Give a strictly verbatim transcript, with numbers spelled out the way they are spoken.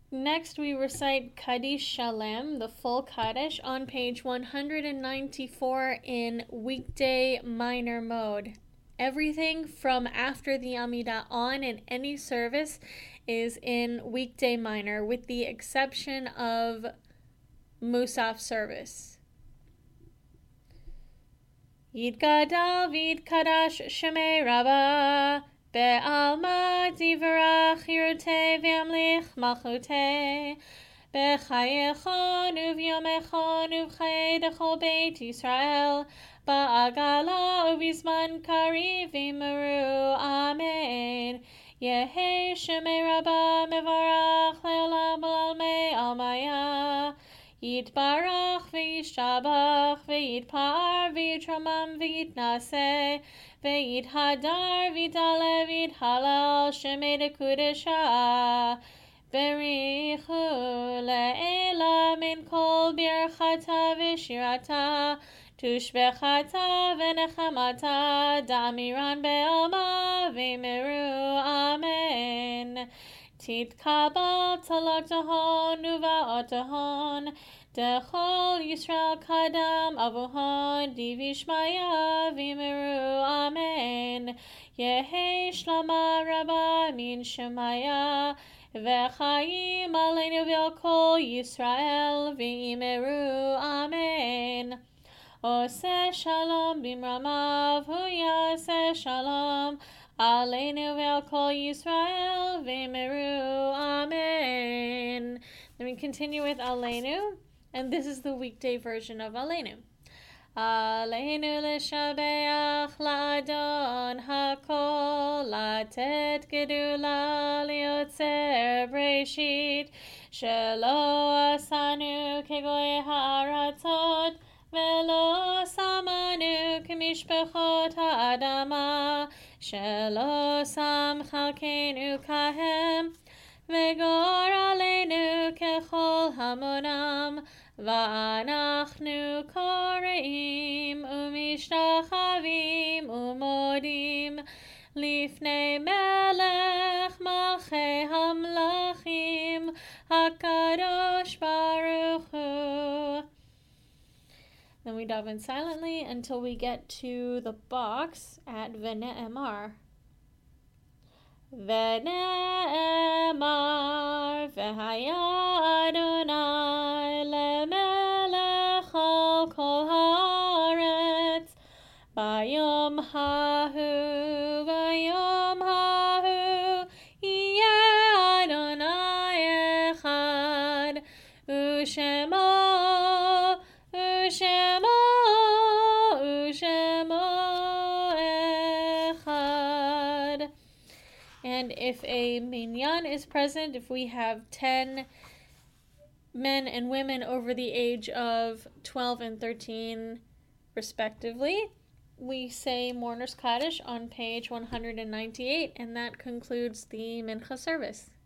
Next, we recite Kaddish Shalem, the full Kaddish, on page one hundred ninety-four in weekday minor mode. Everything from after the Amidah on in any service is in weekday minor, with the exception of Musaf service. Yitgadal v'yitkadash shemei Rabbah, Be'alma divrach yirtei v'yamlich malchutei, B'chayechon uvyomechon uv'chay dechol beit Yisrael, Ba'agala uvizman kariv v'immeru, Amen. Yehi shemei Rabbah mevarach le'olam b'lalmei almaya, Yitbarach v'yishtabach v'yitpar v'yitramam v'yitnaseh, v'yithadar v'yitale v'yithalal shemei dekudesha, Berichu le'ela min kol birchata v'shirata, tushbechata v'nechamata, da'amiran be'alma v'imiru, Amen. Titkabal talotahon uva'otahon, Dechol Yisrael kadam avuhon, divishmaya v'imiru, Amen. Yehi shlama rabba min shemaya, V'chayim aleinu v'al kol Yisrael v'imiru, Amen. Oseh shalom bimramav, hu yaseh shalom aleinu v'al kol Yisrael v'imiru, Amen. Then we continue with Aleinu, and this is the weekday version of Aleinu. Aleinu l'shabeach la'adon hakol, latet gedula liotzer breshit, shelo asanu kegoy ha'aratzot, velo samanu kemishpechot ha'adama, shelo sam chalkenu kahem, vegor aleinu kechol hamonam, va'anachnu koreim umishtachavim umodim lifnei melech malchei hamlachim hakadosh baruch hu. Then we daven silently until we get to the box at Ve'ne'emar. Ve'ne'emar v'haya Adonai lemelech al kol haaretz, bayom hahu bayom hahu yeh Adonai echad, u'shemo u'shemo u'shemo echad. And if a minyan is present, if we have ten men and women over the age of twelve and thirteen respectively, we say Mourner's Kaddish on page one hundred ninety-eight, and that concludes the Mincha service.